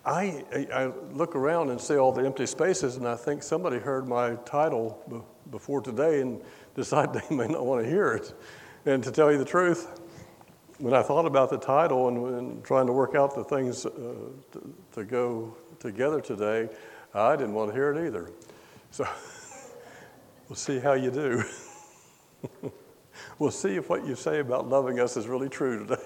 I look around and see all the empty spaces, and I think somebody heard my title before today and decided they may not want to hear it. And to tell you the truth, when I thought about the title and trying to work out the things to go together today, I didn't want to hear it either. So we'll see how you do. We'll see if what you say about loving us is really true today.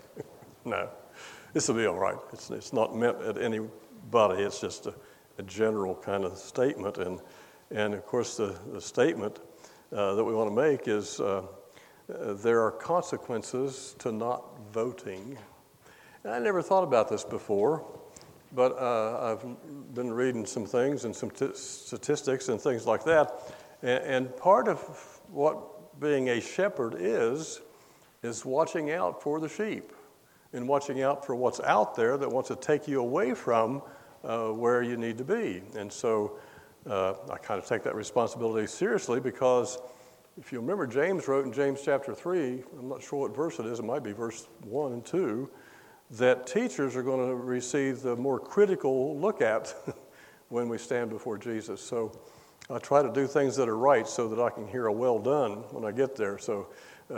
No, this will be all right. It's not meant at anybody. It's just a general kind of statement. And of course, the statement that we want to make is there are consequences to not voting. And I never thought about this before, but I've been reading some things and some statistics and things like that. And part of what being a shepherd is watching out for the sheep and watching out for what's out there that wants to take you away from where you need to be. And so I kind of take that responsibility seriously because if you remember, James wrote in James chapter 3, I'm not sure what verse it is, it might be verse 1 and 2, that teachers are going to receive the more critical look at when we stand before Jesus. So I try to do things that are right so that I can hear a well done when I get there. So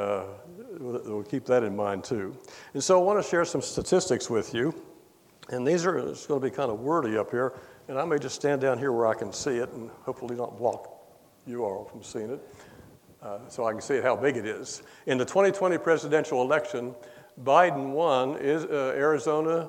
we'll keep that in mind too. And so I want to share some statistics with you. And it's going to be kind of wordy up here. And I may just stand down here where I can see it and hopefully not block you all from seeing it. So I can see how big it is. In the 2020 presidential election, Biden won Arizona,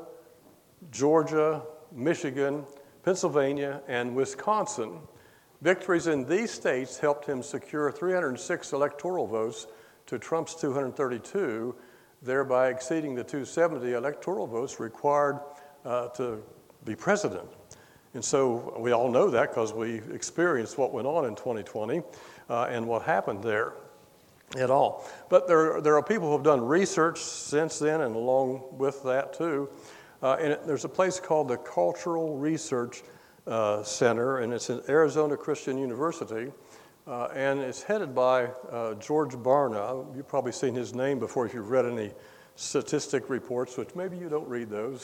Georgia, Michigan, Pennsylvania, and Wisconsin. Victories in these states helped him secure 306 electoral votes to Trump's 232, thereby exceeding the 270 electoral votes required to be president. And so we all know that because we experienced what went on in 2020 and what happened there at all. But there are people who have done research since then and along with that too. And there's a place called the Cultural Research Center, and it's at Arizona Christian University. And it's headed by George Barna. You've probably seen his name before if you've read any statistic reports, which maybe you don't read those,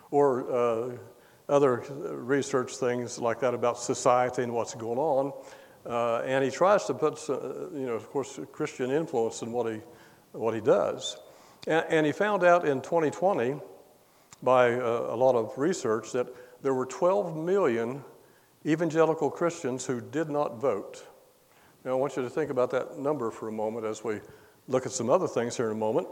or other research things like that about society and what's going on. And he tries to put, of course, Christian influence in what he does. And he found out in 2020, by a lot of research, that there were 12 million evangelical Christians who did not vote. Now, I want you to think about that number for a moment as we look at some other things here in a moment.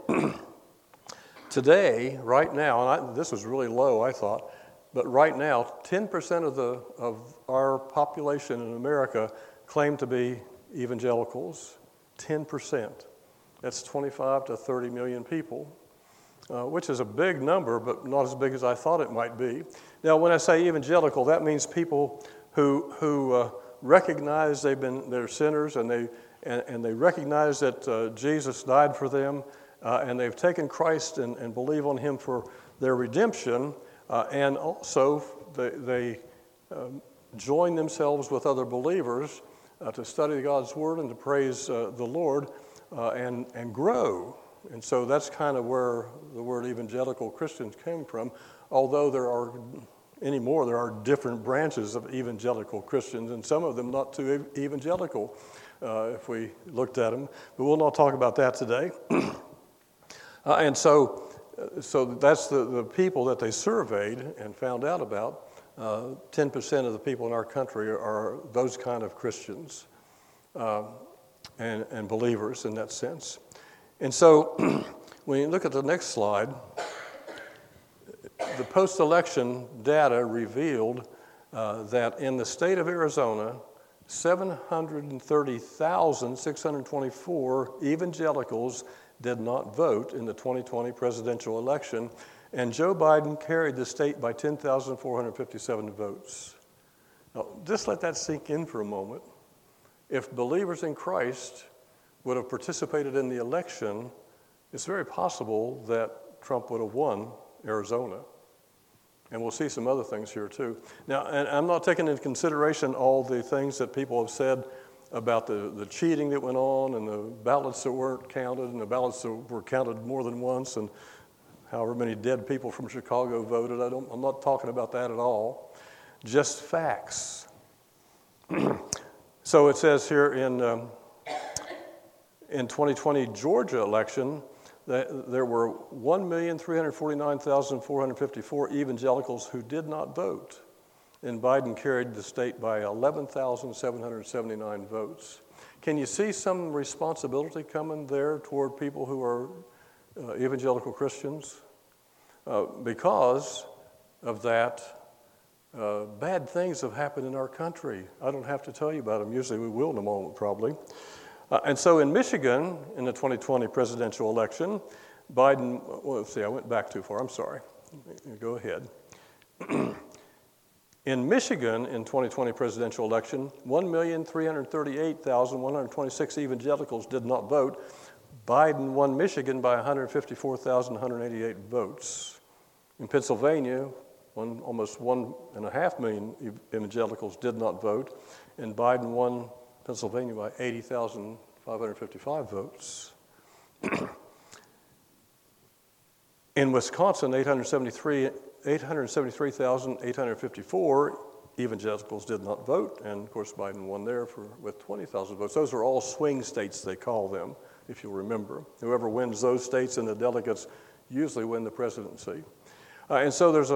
Today, right now, and this was really low, I thought, but right now, 10% of our population in America claim to be evangelicals. 10%. That's 25 to 30 million people, which is a big number, but not as big as I thought it might be. Now, when I say evangelical, that means people who recognize they're sinners and they recognize that Jesus died for them, and they've taken Christ and believe on Him for their redemption, and also they join themselves with other believers to study God's Word and to praise the Lord and grow. And so that's kind of where the word evangelical Christians came from, although there are different branches of evangelical Christians, and some of them not too evangelical if we looked at them. But we'll not talk about that today. And so that's the people that they surveyed and found out about. 10% of the people in our country are those kind of Christians and believers in that sense. And so when you look at the next slide, the post-election data revealed that in the state of Arizona, 730,624 evangelicals did not vote in the 2020 presidential election, and Joe Biden carried the state by 10,457 votes. Now, just let that sink in for a moment. If believers in Christ would have participated in the election, it's very possible that Trump would have won Arizona. And we'll see some other things here too. Now, and I'm not taking into consideration all the things that people have said about the cheating that went on and the ballots that weren't counted and the ballots that were counted more than once and however many dead people from Chicago voted. I'm not talking about that at all. Just facts. So it says here in 2020 Georgia election, there were 1,349,454 evangelicals who did not vote, and Biden carried the state by 11,779 votes. Can you see some responsibility coming there toward people who are evangelical Christians? Because of that, bad things have happened in our country. I don't have to tell you about them. Usually we will in a moment, probably. And so in Michigan, in the 2020 presidential election, Biden, well, let's see, I went back too far. I'm sorry. Go ahead. In Michigan, in 2020 presidential election, 1,338,126 evangelicals did not vote. Biden won Michigan by 154,188 votes. In Pennsylvania, almost 1.5 million evangelicals did not vote, and Biden won Pennsylvania by 80,555 votes. In Wisconsin, 873,854 evangelicals did not vote, and of course Biden won there with 20,000 votes. Those are all swing states, they call them, if you'll remember. Whoever wins those states and the delegates usually win the presidency. And so there's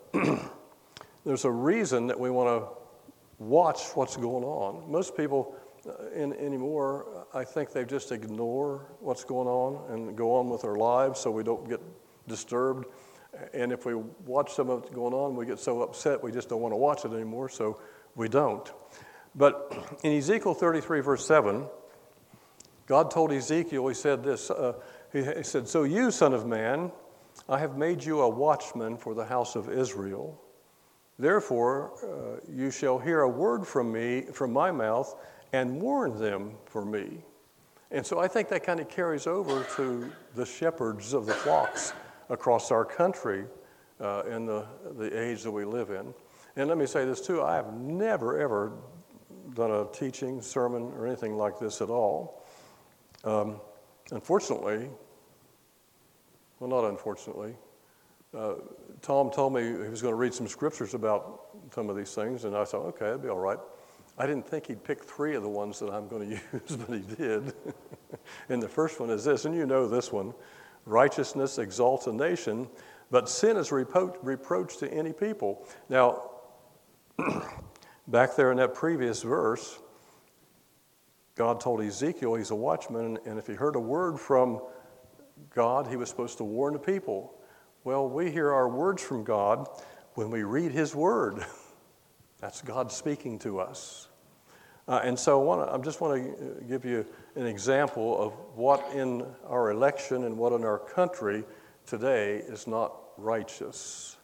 a reason that we want to watch what's going on. Most people anymore, I think they just ignore what's going on and go on with their lives so we don't get disturbed. And if we watch some of what's going on, we get so upset we just don't want to watch it anymore, so we don't. But in Ezekiel 33, verse 7, God told Ezekiel, he said this, he said, "So you, son of man, I have made you a watchman for the house of Israel. Therefore, you shall hear a word from me, from my mouth, and warn them for me." And so I think that kind of carries over to the shepherds of the flocks across our country in the age that we live in. And let me say this too, I have never, ever done a teaching, sermon, or anything like this at all. Unfortunately, well, not unfortunately, Tom told me he was going to read some scriptures about some of these things, and I thought, okay, that'd be all right. I didn't think he'd pick 3 of the ones that I'm going to use, but he did. And the first one is this, and you know this one: righteousness exalts a nation, but sin is reproach to any people. Now, back there in that previous verse, God told Ezekiel he's a watchman, and if he heard a word from God, he was supposed to warn the people. Well, we hear our words from God when we read his word. That's God speaking to us. And so I just want to give you an example of what in our election and what in our country today is not righteous.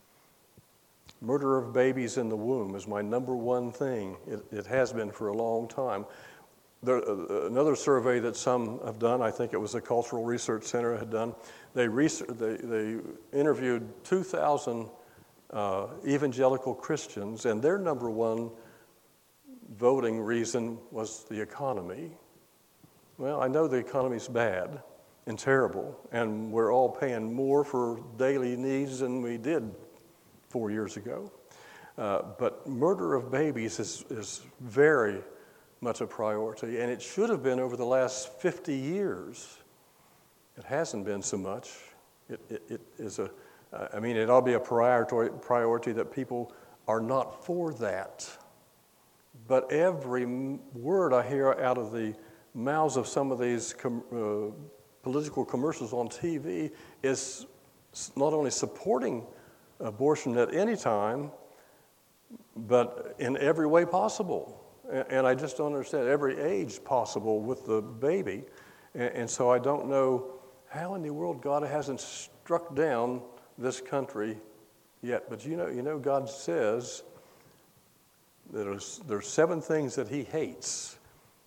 Murder of babies in the womb is my number one thing. It has been for a long time. Another survey that some have done, I think it was the Cultural Research Center had done, they interviewed 2,000 evangelical Christians, and their number one voting reason was the economy. Well, I know the economy's bad and terrible, and we're all paying more for daily needs than we did 4 years ago. But murder of babies is very much a priority, and it should have been over the last 50 years. It hasn't been so much. It ought to be a priority that people are not for that. But every word I hear out of the mouths of some of these political commercials on TV is not only supporting abortion at any time, but in every way possible. And I just don't understand every age possible with the baby. And so I don't know how in the world God hasn't struck down this country yet. But you know God says that there's 7 things that he hates.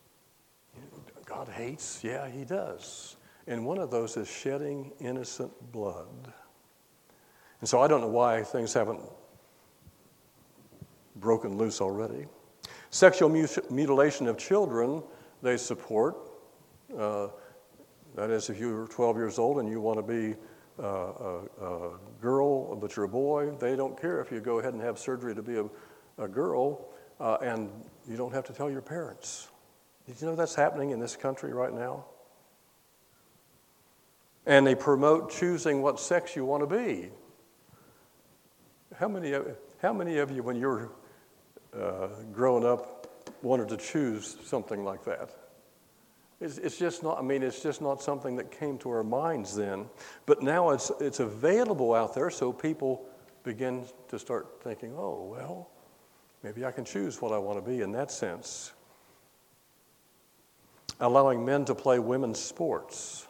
God hates? Yeah, he does. And one of those is shedding innocent blood. And so I don't know why things haven't broken loose already. Sexual mutilation of children, they support. That is, if you're 12 years old and you want to be a girl, but you're a boy. They don't care if you go ahead and have surgery to be a girl, and you don't have to tell your parents. Did you know that's happening in this country right now? And they promote choosing what sex you want to be. How many of you, when you were growing up, wanted to choose something like that? It's just not. I mean, it's just not something that came to our minds then. But now it's available out there, so people begin to start thinking, oh, well, maybe I can choose what I want to be in that sense. Allowing men to play women's sports.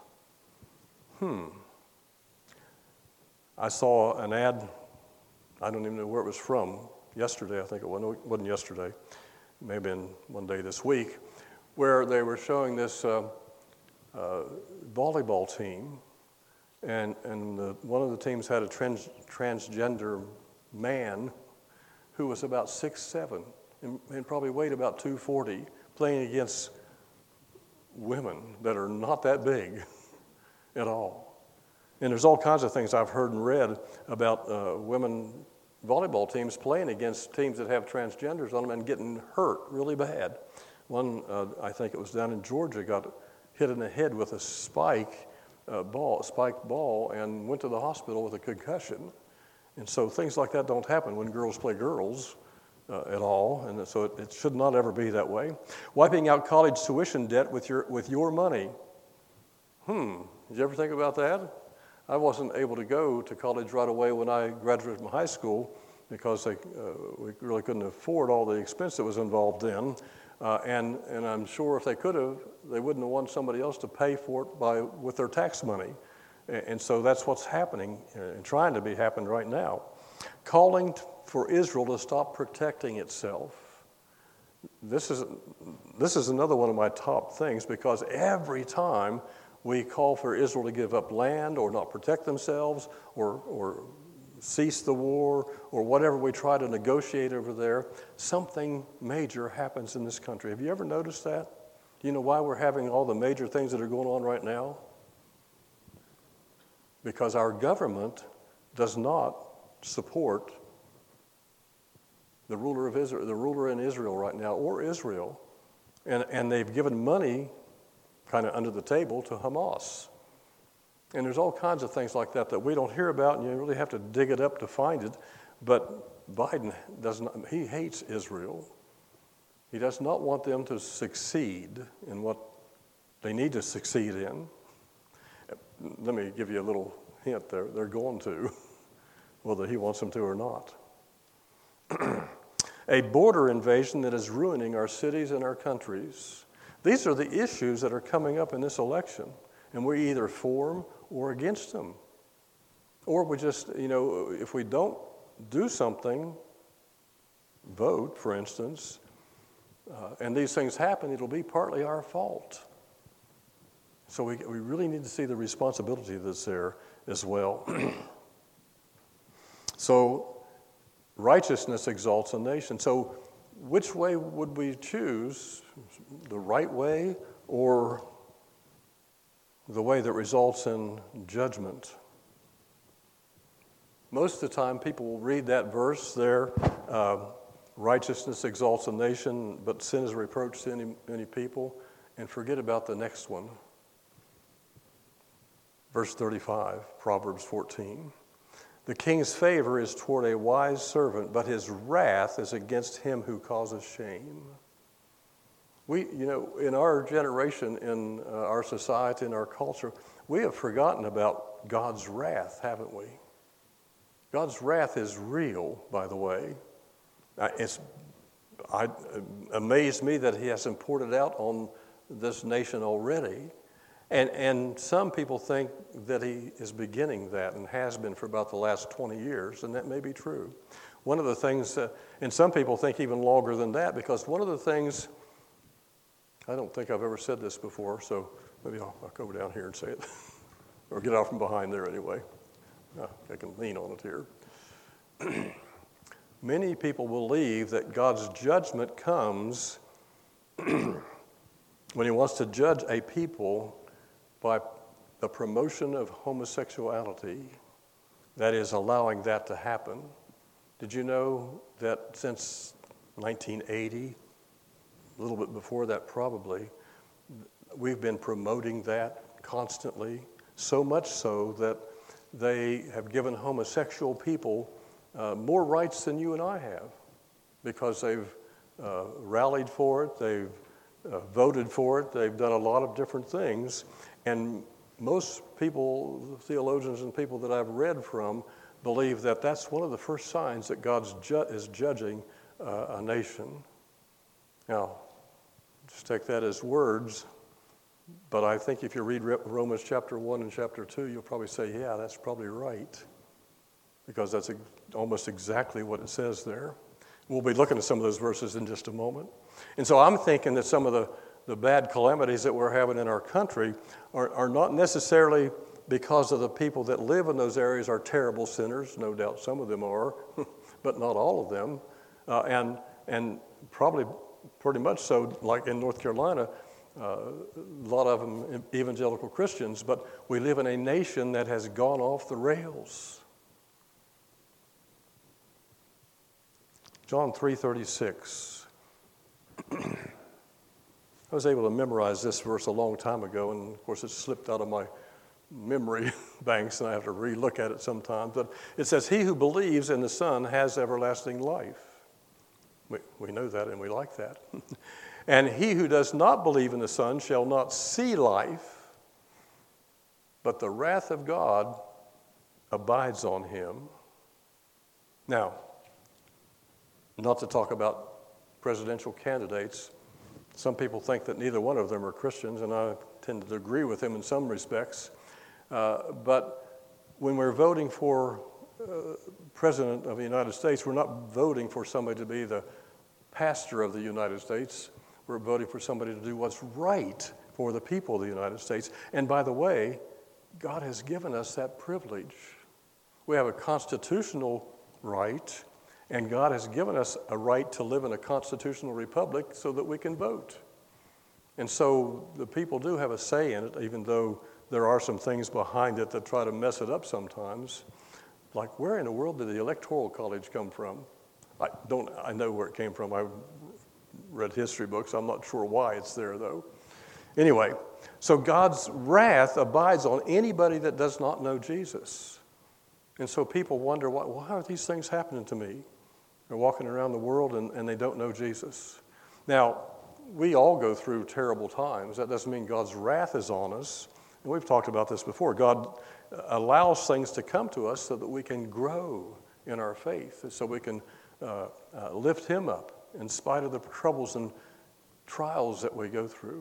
I saw an ad, I don't even know where it was from, yesterday, I think it wasn't yesterday, it may have been one day this week, where they were showing this volleyball team, and one of the teams had a transgender man who was about 6'7", and probably weighed about 240, playing against women that are not that big at all. And there's all kinds of things I've heard and read about women volleyball teams playing against teams that have transgenders on them and getting hurt really bad. One, I think it was down in Georgia, got hit in the head with a spiked ball, and went to the hospital with a concussion. And so things like that don't happen when girls play girls at all, and so it should not ever be that way. Wiping out college tuition debt with your money. Did you ever think about that? I wasn't able to go to college right away when I graduated from high school because we really couldn't afford all the expense that was involved then. And I'm sure if they could have, they wouldn't have wanted somebody else to pay for it with their tax money. And so that's what's happening and trying to be happening right now. Calling for Israel to stop protecting itself. This is another one of my top things, because every time we call for Israel to give up land or not protect themselves or cease the war or whatever we try to negotiate over there, something major happens in this country. Have you ever noticed that? Do you know why we're having all the major things that are going on right now? Because our government does not support the ruler of Israel, the ruler in Israel right now, or Israel, and they've given money kind of under the table to Hamas. And there's all kinds of things like that we don't hear about, and you really have to dig it up to find it. But Biden he hates Israel. He does not want them to succeed in what they need to succeed in. Let me give you a little hint there. They're going to, whether he wants them to or not. A border invasion that is ruining our cities and our countries. These are the issues that are coming up in this election, and we're either for them or against them. Or we just, if we don't do something, vote, for instance, and these things happen, it'll be partly our fault. So we really need to see the responsibility that's there as well. So righteousness exalts a nation. So which way would we choose? The right way or the way that results in judgment? Most of the time people will read that verse there, righteousness exalts a nation, but sin is a reproach to any people, and forget about the next one. Verse 35, Proverbs 14. The king's favor is toward a wise servant, but his wrath is against him who causes shame. We, in our generation, in our society, in our culture, we have forgotten about God's wrath, haven't we? God's wrath is real, by the way. It amazed me that he hasn't poured it out on this nation already. And some people think that he is beginning that and has been for about the last 20 years, and that may be true. One of the things, and some people think even longer than that, because one of the things, I don't think I've ever said this before, so maybe I'll go down here and say it, or get out from behind there anyway. I can lean on it here. Many people believe that God's judgment comes when he wants to judge a people by the promotion of homosexuality, that is, allowing that to happen. Did you know that since 1980, a little bit before that probably, we've been promoting that constantly, so much so that they have given homosexual people more rights than you and I have, because they've rallied for it, they've voted for it, they've done a lot of different things. And most people, theologians and people that I've read from, believe that that's one of the first signs that God is judging a nation. Now, just take that as words, but I think if you read Romans chapter 1 and chapter 2, you'll probably say, yeah, that's probably right, because that's almost exactly what it says there. We'll be looking at some of those verses in just a moment. And so I'm thinking that some of the bad calamities that we're having in our country are not necessarily because of the people that live in those areas are terrible sinners. No doubt some of them are, but not all of them. And probably pretty much so, like in North Carolina, a lot of them evangelical Christians, but we live in a nation that has gone off the rails. John 3:36. I was able to memorize this verse a long time ago, and of course it slipped out of my memory banks, and I have to re-look at it sometimes. But it says, "He who believes in the Son has everlasting life." We know that, and we like that. "And he who does not believe in the Son shall not see life, but the wrath of God abides on him." Now, not to talk about presidential candidates, some people think that neither one of them are Christians, and I tend to agree with them in some respects. But when we're voting for President of the United States, we're not voting for somebody to be the pastor of the United States. We're voting for somebody to do what's right for the people of the United States. And by the way, God has given us that privilege. We have a constitutional right, and God has given us a right to live in a constitutional republic so that we can vote. And so the people do have a say in it, even though there are some things behind it that try to mess it up sometimes. Like, where in the world did the Electoral College come from? I know where it came from. I read history books. I'm not sure why it's there, though. Anyway, so God's wrath abides on anybody that does not know Jesus. And so people wonder, why are these things happening to me? They're walking around the world and they don't know Jesus. Now, we all go through terrible times. That doesn't mean God's wrath is on us. And we've talked about this before. God allows things to come to us so that we can grow in our faith, so we can lift Him up in spite of the troubles and trials that we go through.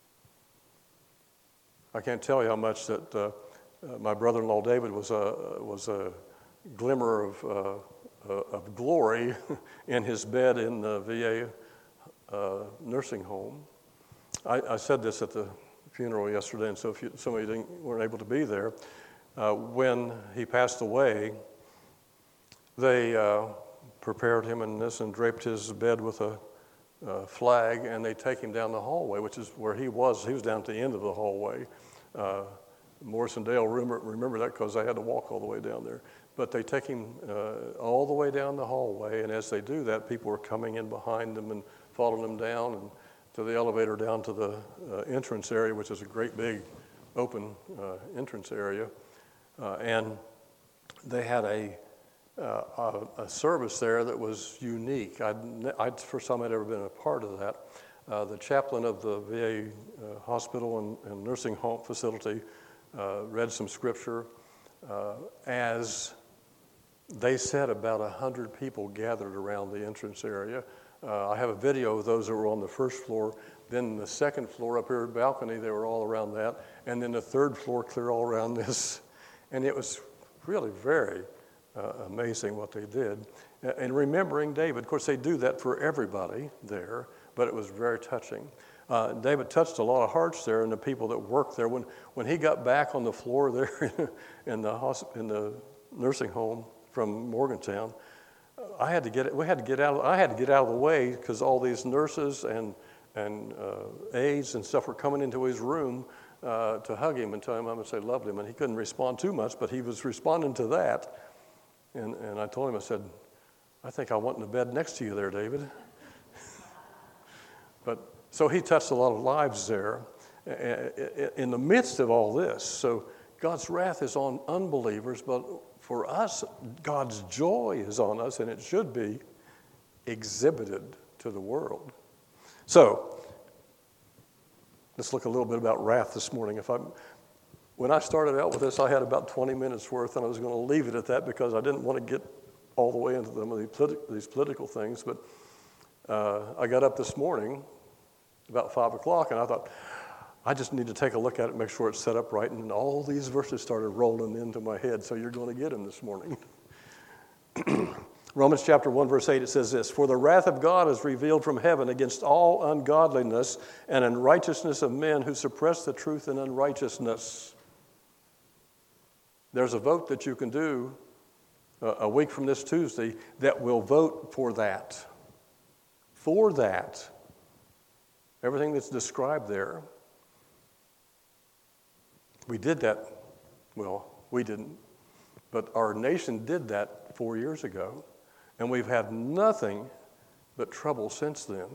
I can't tell you how much that my brother-in-law David was a glimmer of glory in his bed in the VA nursing home. I said this at the funeral yesterday, and so if some of you weren't able to be there, when he passed away, they prepared him in this and draped his bed with a flag, and they take him down the hallway, which is where he was. He was down at the end of the hallway. Morrison Dale, remember that because I had to walk all the way down there. But they take him all the way down the hallway, and as they do that, people are coming in behind them and following them down and to the elevator down to the entrance area, which is a great big open entrance area. And they had a service there that was unique. First time I'd ever been a part of that. The chaplain of the VA hospital and nursing home facility read some scripture. As they said, about 100 people gathered around the entrance area. I have a video of those that were on the first floor. Then the second floor up here, balcony, they were all around that. And then the third floor, clear all around this. And it was really very amazing what they did. And remembering David, of course, they do that for everybody there, but it was very touching. David touched a lot of hearts there, and the people that worked there. When he got back on the floor there in the nursing home from Morgantown, I had to get out of the way because all these nurses and aides and stuff were coming into his room to hug him and tell him I'm going to say loved him. And he couldn't respond too much, but he was responding to that. And I told him, I said, I think I want in the bed next to you there, David. But so he touched a lot of lives there in the midst of all this. So God's wrath is on unbelievers, but for us, God's joy is on us, and it should be exhibited to the world. So let's look a little bit about wrath this morning. When I started out with this, I had about 20 minutes worth, and I was going to leave it at that because I didn't want to get all the way into these political things. But I got up this morning about 5 o'clock, and I thought, I just need to take a look at it, make sure it's set up right, and all these verses started rolling into my head, so you're going to get them this morning. Romans chapter 1, verse 8, it says this, "For the wrath of God is revealed from heaven against all ungodliness and unrighteousness of men who suppress the truth in unrighteousness." There's a vote that you can do a week from this Tuesday that will vote for that. For that. Everything that's described there. We did that. Well, we didn't. But our nation did that 4 years ago. And we've had nothing but trouble since then.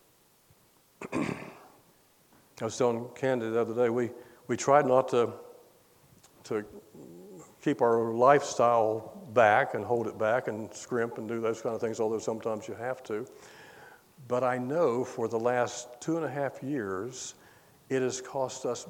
I was telling Candy the other day, we tried not to keep our lifestyle back and hold it back and scrimp and do those kind of things, although sometimes you have to. But I know for the last 2.5 years, it has cost us,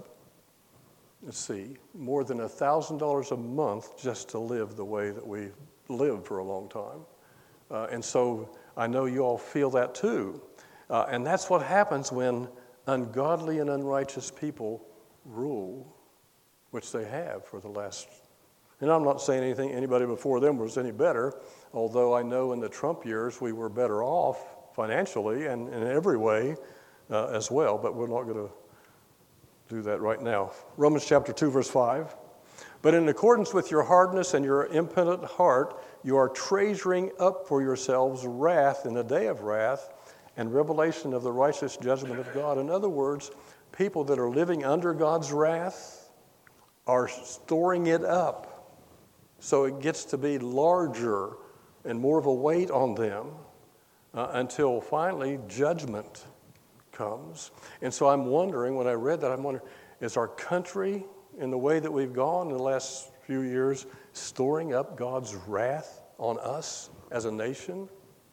more than $1,000 a month just to live the way that we've lived for a long time. And so I know you all feel that too. And that's what happens when ungodly and unrighteous people rule, which they have for the last. And I'm not saying anybody before them was any better, although I know in the Trump years we were better off financially and in every way as well, but we're not going to do that right now. Romans chapter 2, verse 5. "But in accordance with your hardness and your impenitent heart, you are treasuring up for yourselves wrath in the day of wrath and revelation of the righteous judgment of God." In other words, people that are living under God's wrath are storing it up so it gets to be larger and more of a weight on them until finally judgment comes. And so I'm wondering, when I read that, I'm wondering, is our country, in the way that we've gone in the last few years, storing up God's wrath on us as a nation?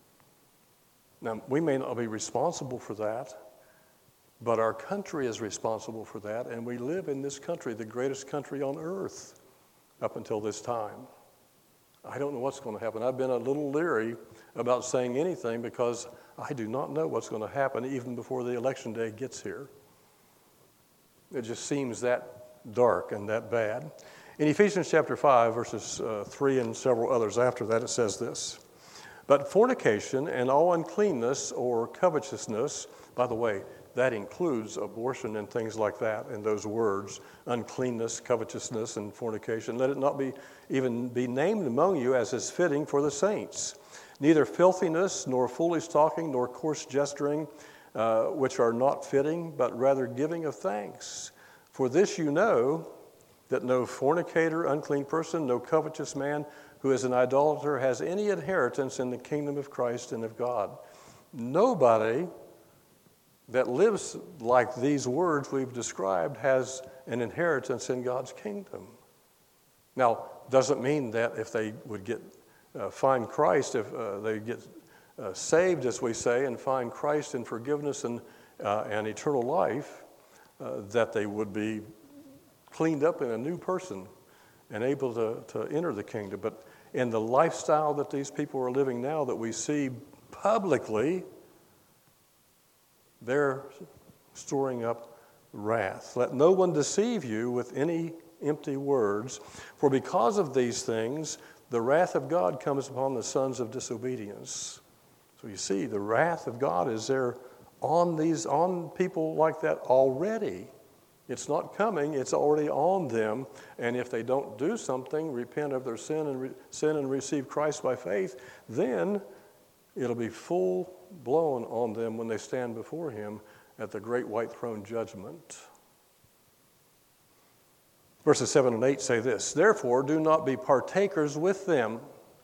Now, we may not be responsible for that, but our country is responsible for that, and we live in this country, the greatest country on earth, up until this time. I don't know what's going to happen. I've been a little leery about saying anything because I do not know what's going to happen even before the election day gets here. It just seems that dark and that bad. In Ephesians chapter 5, verses 3 and several others after that, it says this, "But fornication and all uncleanness or covetousness," by the way, that includes abortion and things like that in those words, uncleanness, covetousness, and fornication. "Let it not even be named among you as is fitting for the saints. Neither filthiness, nor foolish talking, nor coarse gesturing, which are not fitting, but rather giving of thanks. For this you know, that no fornicator, unclean person, no covetous man who is an idolater has any inheritance in the kingdom of Christ and of God." Nobody that lives like these words we've described has an inheritance in God's kingdom. Now, doesn't mean that if they would find Christ, if they get saved, as we say, and find Christ in forgiveness and eternal life, that they would be cleaned up in a new person and able to enter the kingdom. But in the lifestyle that these people are living now that we see publicly, they're storing up wrath. "Let no one deceive you with any empty words, for because of these things, the wrath of God comes upon the sons of disobedience." So you see, the wrath of God is there on people like that already. It's not coming, it's already on them. And if they don't do something, repent of their sin and receive Christ by faith, then it'll be full blown on them when they stand before him at the great white throne judgment. Verses 7 and 8 say this, therefore do not be partakers with them.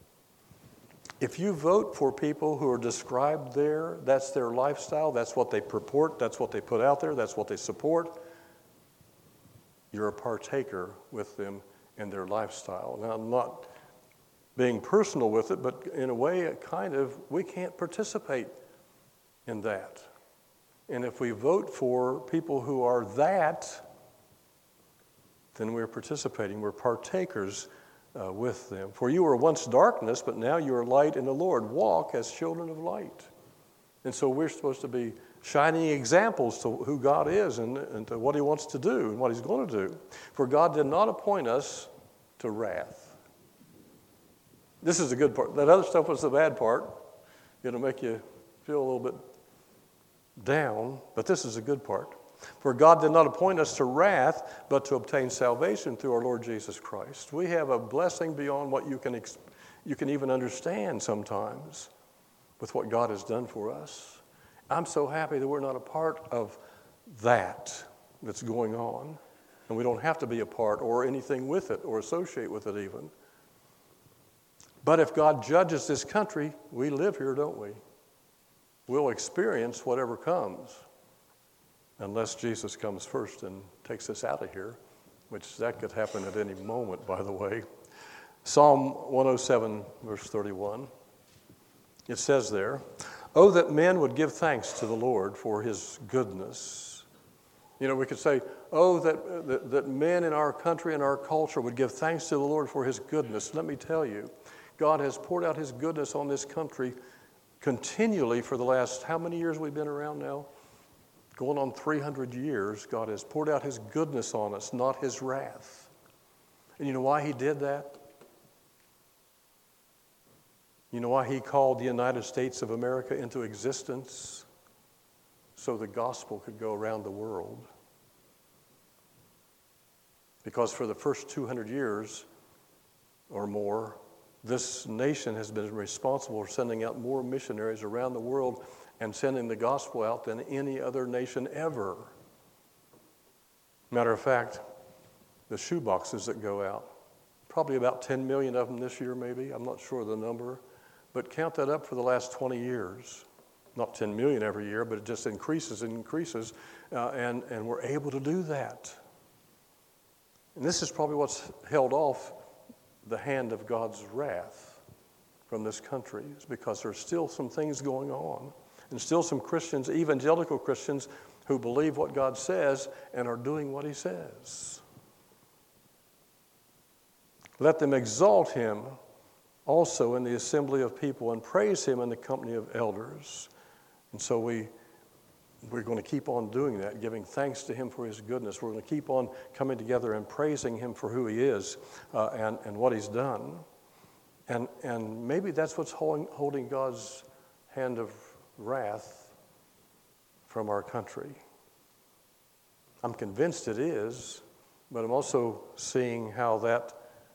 If you vote for people who are described there, that's their lifestyle, that's what they purport, that's what they put out there, that's what they support, you're a partaker with them in their lifestyle. Now, I'm not being personal with it, but in a way, we can't participate in that. And if we vote for people who are that, then we're participating, we're partakers with them. For you were once darkness, but now you are light in the Lord. Walk as children of light. And so we're supposed to be shining examples to who God is and to what he wants to do and what he's going to do. For God did not appoint us to wrath. This is the good part. That other stuff was the bad part. It'll make you feel a little bit down, but this is the good part. For God did not appoint us to wrath, but to obtain salvation through our Lord Jesus Christ. We have a blessing beyond what you can even understand sometimes with what God has done for us. I'm so happy that we're not a part of that's going on, and we don't have to be a part or anything with it or associate with it even. But if God judges this country, we live here, don't we? We'll experience whatever comes. Unless Jesus comes first and takes us out of here, which that could happen at any moment, by the way. Psalm 107, verse 31. It says there, oh, that men would give thanks to the Lord for his goodness. You know, we could say, oh, that men in our country and our culture would give thanks to the Lord for his goodness. Let me tell you, God has poured out his goodness on this country continually for the last, how many years we've been around now? Going on 300 years, God has poured out his goodness on us, not his wrath. And you know why he did that? You know why he called the United States of America into existence? So the gospel could go around the world. Because for the first 200 years or more, this nation has been responsible for sending out more missionaries around the world and sending the gospel out than any other nation ever. Matter of fact, the shoe boxes that go out, probably about 10 million of them this year maybe, I'm not sure of the number, but count that up for the last 20 years. Not 10 million every year, but it just increases and increases, and we're able to do that. And this is probably what's held off the hand of God's wrath from this country, is because there's still some things going on. And still some Christians, evangelical Christians, who believe what God says and are doing what he says. Let them exalt him also in the assembly of people and praise him in the company of elders. And so we're going to keep on doing that, giving thanks to him for his goodness. We're going to keep on coming together and praising him for who he is and what he's done. And maybe that's what's holding God's hand of wrath from our country. I'm convinced it is, but I'm also seeing how that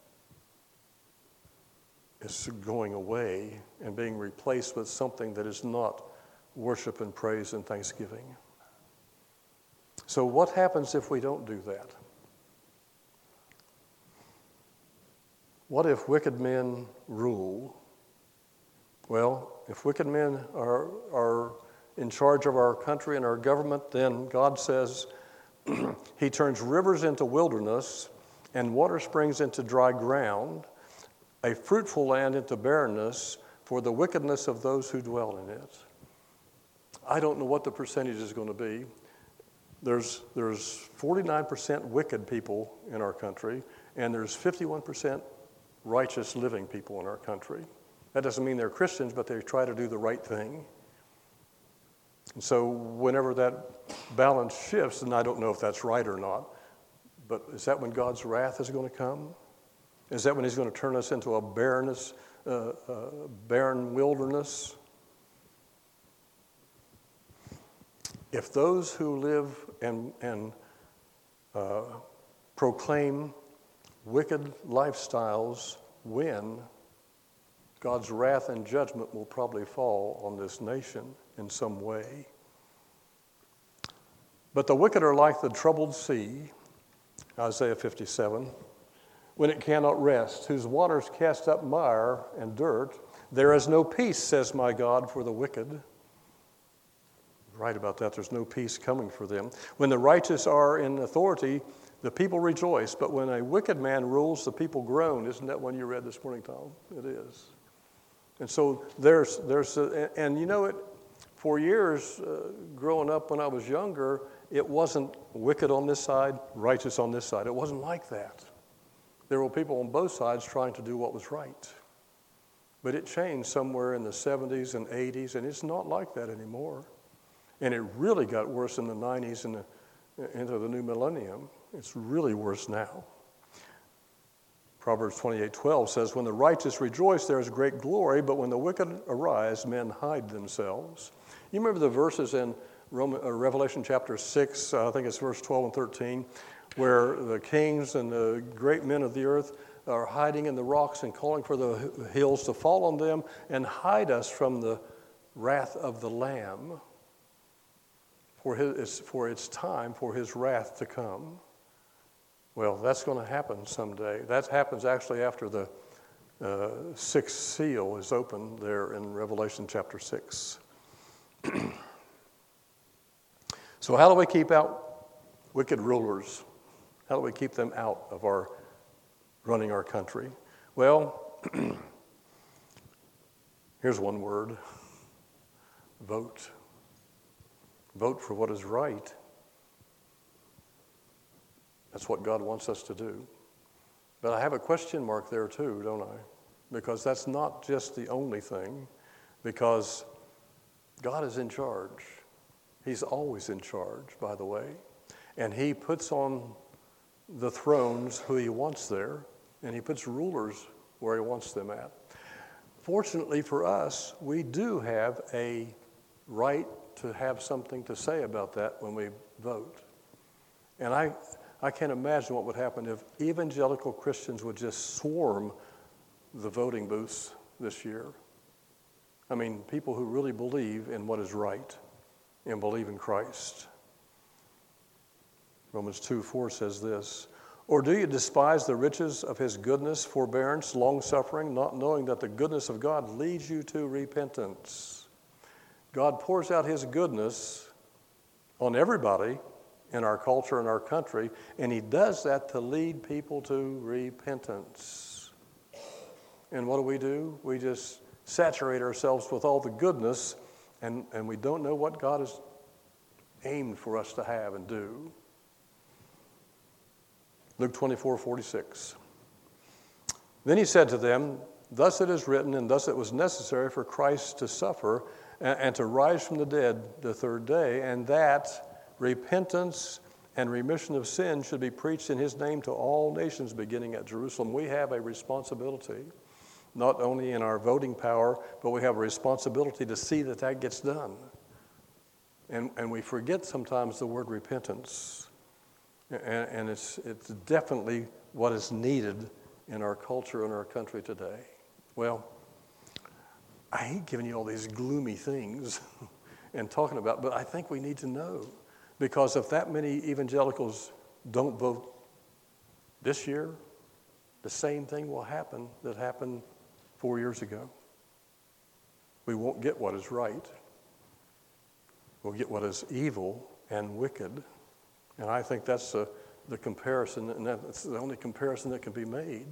is going away and being replaced with something that is not worship and praise and thanksgiving. So what happens if we don't do that? What if wicked men rule? Well, if wicked men are in charge of our country and our government, then God says he turns rivers into wilderness and water springs into dry ground, a fruitful land into barrenness for the wickedness of those who dwell in it. I don't know what the percentage is going to be. There's 49% wicked people in our country, and there's 51% righteous living people in our country. That doesn't mean they're Christians, but they try to do the right thing. And so whenever that balance shifts, and I don't know if that's right or not, but is that when God's wrath is going to come? Is that when he's going to turn us into a barren wilderness? If those who live and proclaim wicked lifestyles win, God's wrath and judgment will probably fall on this nation in some way. But the wicked are like the troubled sea, Isaiah 57. When it cannot rest, whose waters cast up mire and dirt, there is no peace, says my God, for the wicked. Right about that, there's no peace coming for them. When the righteous are in authority, the people rejoice, but when a wicked man rules, the people groan. Isn't that one you read this morning, Tom? It is. And so and you know it, for years growing up when I was younger, it wasn't wicked on this side, righteous on this side. It wasn't like that. There were people on both sides trying to do what was right. But it changed somewhere in the 70s and 80s, and it's not like that anymore. And it really got worse in the 90s and into the new millennium. It's really worse now. Proverbs 28:12 says, when the righteous rejoice, there is great glory, but when the wicked arise, men hide themselves. You remember the verses in Revelation chapter 6, I think it's verse 12 and 13, where the kings and the great men of the earth are hiding in the rocks and calling for the hills to fall on them and hide us from the wrath of the Lamb, for it's time for his wrath to come. Well, that's going to happen someday. That happens actually after the sixth seal is opened there in Revelation chapter 6. So how do we keep out wicked rulers? How do we keep them out of running our country? Well, here's one word: vote. Vote for what is right. That's what God wants us to do. But I have a question mark there too, don't I? Because that's not just the only thing, because God is in charge. He's always in charge, by the way. And he puts on the thrones who he wants there, and he puts rulers where he wants them at. Fortunately for us, we do have a right to have something to say about that when we vote. And I can't imagine what would happen if evangelical Christians would just swarm the voting booths this year. I mean, people who really believe in what is right and believe in Christ. Romans 2:4 says this, or do you despise the riches of his goodness, forbearance, long-suffering, not knowing that the goodness of God leads you to repentance? God pours out his goodness on everybody in our culture and our country, and he does that to lead people to repentance. And what do? We just saturate ourselves with all the goodness, and we don't know what God has aimed for us to have and do. Luke 24:46. Then he said to them, thus it is written, and thus it was necessary for Christ to suffer and to rise from the dead the third day, and that repentance and remission of sin should be preached in his name to all nations, beginning at Jerusalem. We have a responsibility, not only in our voting power, but we have a responsibility to see that that gets done. And we forget sometimes the word repentance. And it's definitely what is needed in our culture and our country today. Well, I hate giving you all these gloomy things and talking about, but I think we need to know. Because if that many evangelicals don't vote this year, the same thing will happen that happened 4 years ago. We won't get what is right. We'll get what is evil and wicked. And I think that's the comparison, and that's the only comparison that can be made.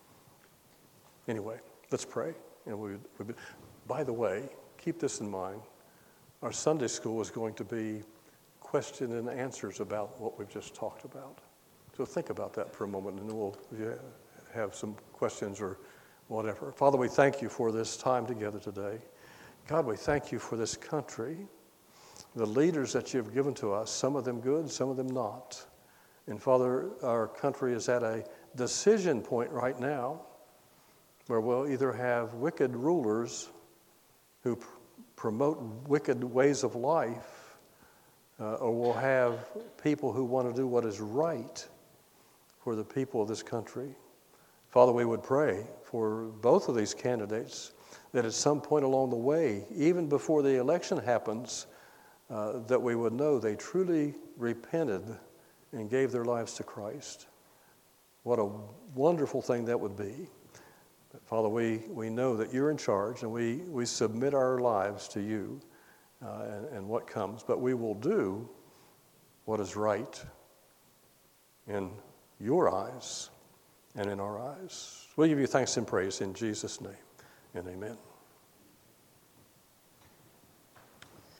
Anyway, let's pray. And by the way, keep this in mind. Our Sunday school is going to be question and answers about what we've just talked about. So think about that for a moment, and then we'll have some questions or whatever. Father, we thank you for this time together today. God, we thank you for this country, the leaders that you've given to us, some of them good, some of them not. And Father, our country is at a decision point right now where we'll either have wicked rulers who promote wicked ways of life, or we'll have people who want to do what is right for the people of this country. Father, we would pray for both of these candidates that at some point along the way, even before the election happens, that we would know they truly repented and gave their lives to Christ. What a wonderful thing that would be. But Father, we know that you're in charge, and we submit our lives to you and what comes. But we will do what is right in your eyes and in our eyes. We'll give you thanks and praise in Jesus' name, and amen.